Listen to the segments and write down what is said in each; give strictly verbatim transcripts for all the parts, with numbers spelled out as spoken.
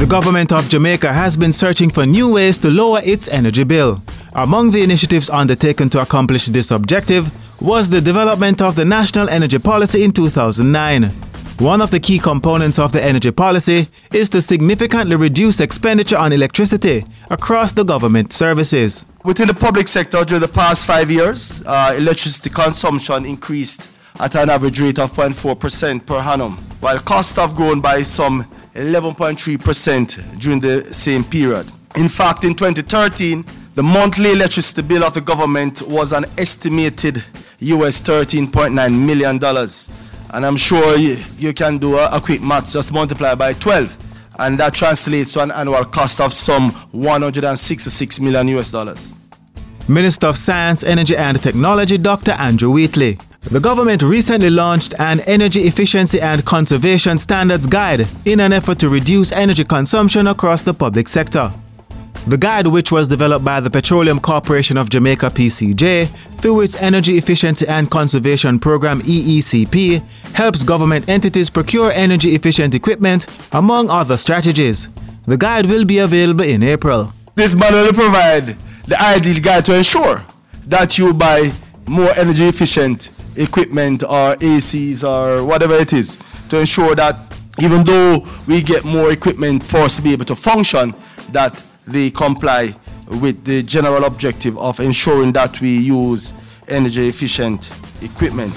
government of Jamaica has been searching for new ways to lower its energy bill. Among the initiatives undertaken to accomplish this objective was the development of the National Energy Policy in two thousand nine. One of the key components of the energy policy is to significantly reduce expenditure on electricity across the government services. Within the public sector, during the past five years, uh, electricity consumption increased at an average rate of zero point four percent per annum, while costs have grown by some eleven point three percent during the same period. In fact, in twenty thirteen, the monthly electricity bill of the government was an estimated U S thirteen point nine million dollars. And I'm sure you, you can do a, a quick maths, just multiply by twelve. And that translates to an annual cost of some one hundred sixty-six million U S dollars. Minister of Science, Energy and Technology, Doctor Andrew Wheatley. The government recently launched an Energy Efficiency and Conservation Standards Guide in an effort to reduce energy consumption across the public sector. The guide, which was developed by the Petroleum Corporation of Jamaica P C J through its Energy Efficiency and Conservation Program E E C P, helps government entities procure energy efficient equipment, among other strategies. The guide will be available in April. This manual will provide the ideal guide to ensure that you buy more energy efficient equipment or A Cs or whatever it is, to ensure that even though we get more equipment for us to be able to function, that they comply with the general objective of ensuring that we use energy efficient equipment.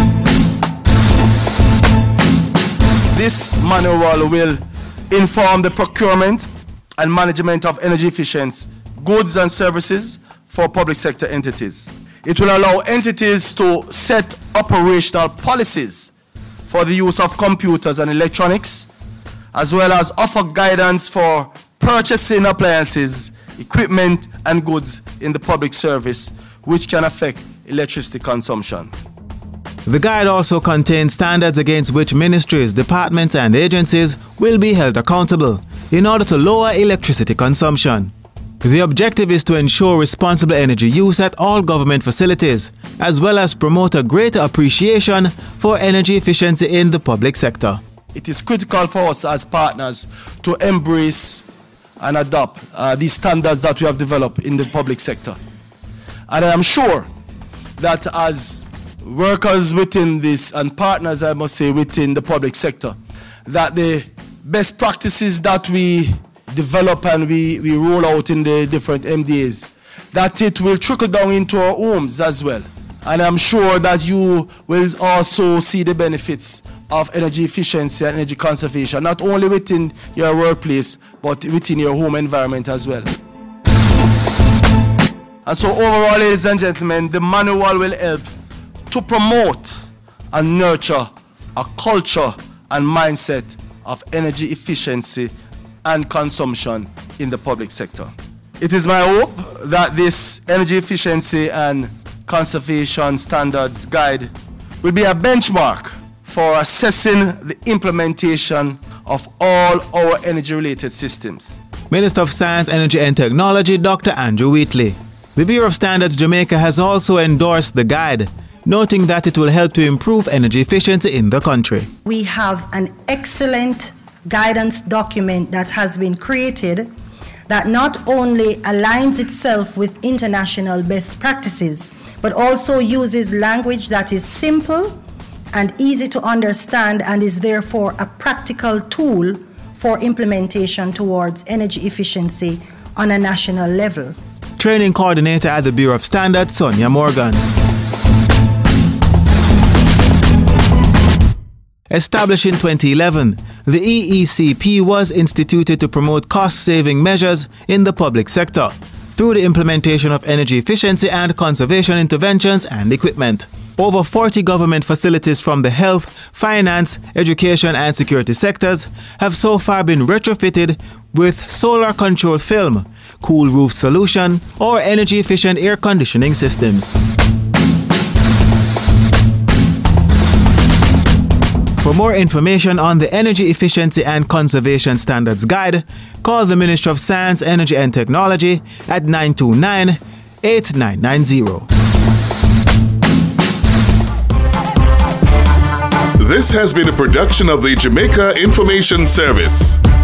This manual will inform the procurement and management of energy efficient goods and services for public sector entities. It will allow entities to set operational policies for the use of computers and electronics, as well as offer guidance for purchasing appliances, equipment and goods in the public service, which can affect electricity consumption. The guide also contains standards against which ministries, departments and agencies will be held accountable in order to lower electricity consumption. The objective is to ensure responsible energy use at all government facilities, as well as promote a greater appreciation for energy efficiency in the public sector. It is critical for us as partners to embrace and adopt uh, these standards that we have developed in the public sector. And I am sure that as workers within this, and partners, I must say, within the public sector, that the best practices that we develop and we, we roll out in the different M D As, that it will trickle down into our homes as well. And I'm sure that you will also see the benefits of energy efficiency and energy conservation, not only within your workplace, but within your home environment as well. And so overall, ladies and gentlemen, the manual will help to promote and nurture a culture and mindset of energy efficiency and consumption in the public sector. It is my hope that this energy efficiency and conservation standards guide will be a benchmark for assessing the implementation of all our energy-related systems. Minister of Science, Energy and Technology, Doctor Andrew Wheatley. The Bureau of Standards Jamaica has also endorsed the guide, noting that it will help to improve energy efficiency in the country. We have an excellent guidance document that has been created that not only aligns itself with international best practices, but also uses language that is simple and easy to understand and is therefore a practical tool for implementation towards energy efficiency on a national level. Training Coordinator at the Bureau of Standards, Sonia Morgan. Established in twenty eleven, the E E C P was instituted to promote cost-saving measures in the public sector through the implementation of energy efficiency and conservation interventions and equipment. Over forty government facilities from the health, finance, education and security sectors have so far been retrofitted with solar control film, cool roof solution or energy efficient air conditioning systems. For more information on the Energy Efficiency and Conservation Standards Guide, call the Ministry of Science, Energy and Technology at nine two nine, eight nine nine zero. This has been a production of the Jamaica Information Service.